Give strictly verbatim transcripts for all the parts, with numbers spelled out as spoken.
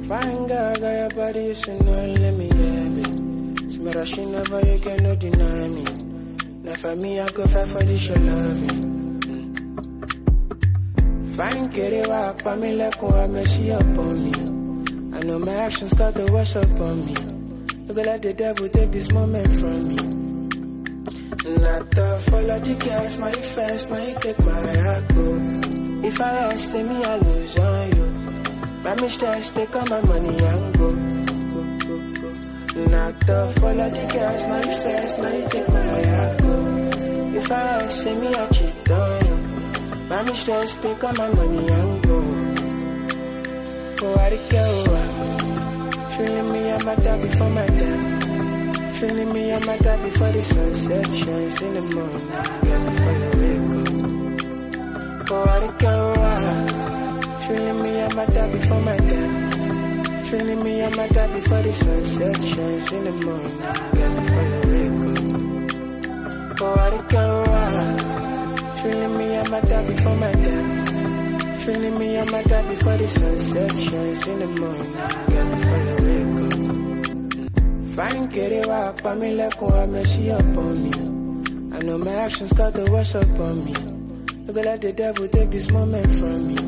Fine girl, got your body, you should know, let me have it. See me rushing over, you can no deny me. Now for me, I go fight for this, your loving. Mm. Fine, get it walk, but me like one, I mess you up on me. I know my actions got the worst up on me. You go let the devil take this moment from me. Not the follow the gas, now you fast, now you take my heart, bro. If I ask, say me, I lose on you. My mistress, take all my money and go, go, go, go. Not the follow the gas, now you fast, now you take my heart, bro. If I ask, say me, I cheat on you. My mistress, take all my money and go. Oh, I don't care. Feeling me, I'm at that before my time. Feeling me, I'm at that before the sunset shines in the morning. Girl, before you wake up. Oh, I don't care. Feeling me, I'm at that before my time. Feeling me, I'm at that before the sunset shines in the morning. Girl, before you wake up. Oh, I don't care. Feeling me, I'm at that before my time. Feeling me, I'm at that before the sunset shines in the morning. Girl, before you wake up. Fine, get it walk, but me like one, I mess you up on me. I know my actions got the worst up on me. You go let the devil take this moment from me.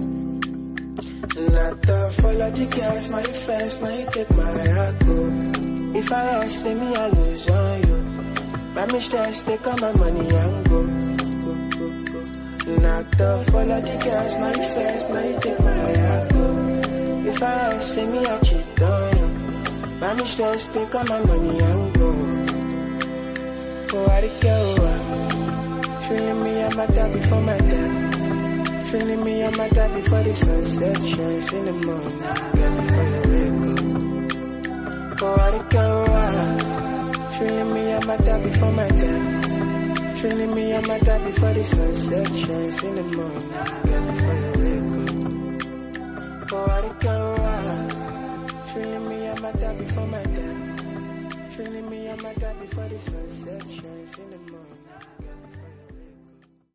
Not the follow the gas, now you fast, now you take my heart, bro. If I ask, say me, I lose on you. My mistress, take all my money and go, go, go, go. Not the follow the gas, now you fast, now you take my heart, bro. If I ask, say me, I cheat on you. My mistress, take all my money and go. Oh, I don't care. Feeling me, I'm at that before my time. Feeling me, I'm at that before the sunset shines in the morning. Girl, before you wake up. Oh, I don't care. Feeling me, I'm at that before my time. Feeling me, I'm at that before the sunset shines in the morning. Girl, before you wake up. Oh, I don't care. Feeling me, I'm at that before my time. Feeling me, I'm at that before the sunset shines in the morning.